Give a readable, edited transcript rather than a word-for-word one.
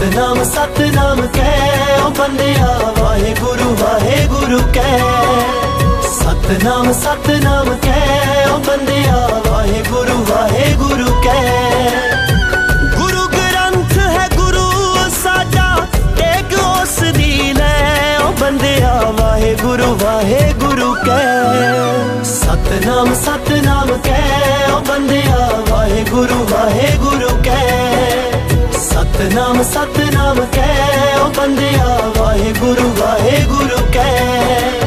सतनाम कै ओ बंदिया वाहेगुरु वाहेगुरु कै। सतनाम कै ओ बंदिया वाहेगुरु वाहेगुरु कै। गुरु ग्रंथ है गुरु साडा टेक उस दी लै ओ बंदिया वाहेगुरु वाहेगुरु कै। सतनाम कै ओ बंदिया वाहेगुरु वाहेगुरु कै। सतनाम कै ओ बंदिया वाहेगुरु वाहेगुरु कै।